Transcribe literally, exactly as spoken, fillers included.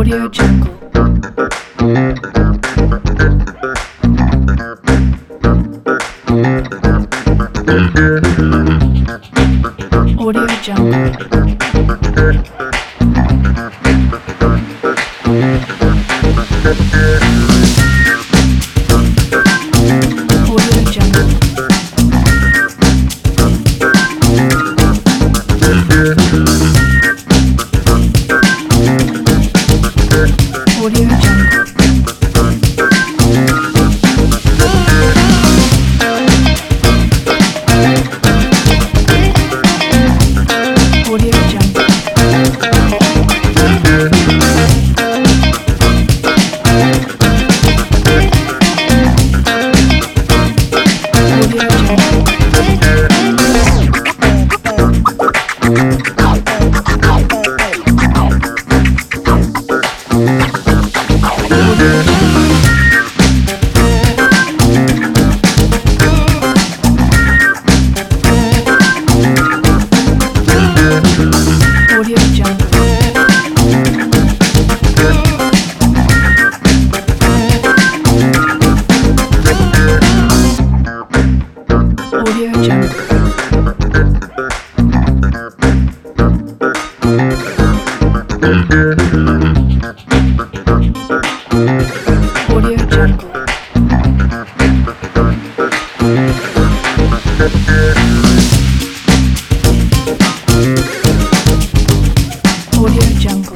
Audio Jungle. Audio Jungle. Audio Jungle. Audio Jungle. Audio Jungle. Audio Jungle. Audio Jungle. Audio Jungle. Audio Jungle. Audio Jungle.